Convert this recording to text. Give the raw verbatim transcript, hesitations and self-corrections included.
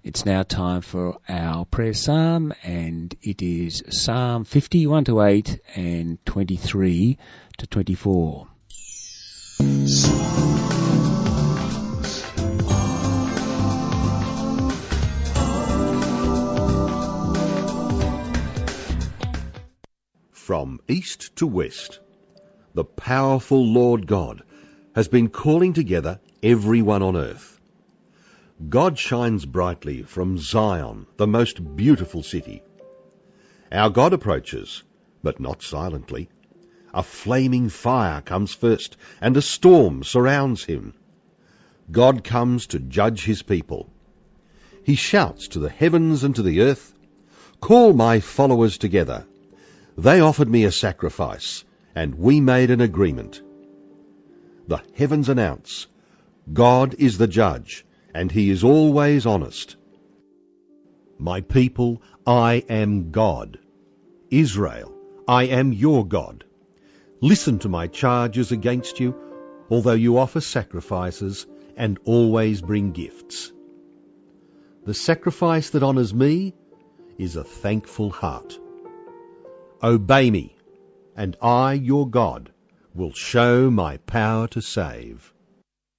It's now time for our prayer psalm, and it is Psalm fifty-one to eight and twenty-three to twenty-four. From east to west, the powerful Lord God has been calling together everyone on earth. God shines brightly from Zion, the most beautiful city. Our God approaches, but not silently. A flaming fire comes first, and a storm surrounds him. God comes to judge his people. He shouts to the heavens and to the earth, "Call my followers together." They offered me a sacrifice, and we made an agreement. The heavens announce, God is the judge, and he is always honest. My people, I am God. Israel, I am your God. Listen to my charges against you, although you offer sacrifices and always bring gifts. The sacrifice that honors me is a thankful heart. Obey me, and I, your God, will show my power to save.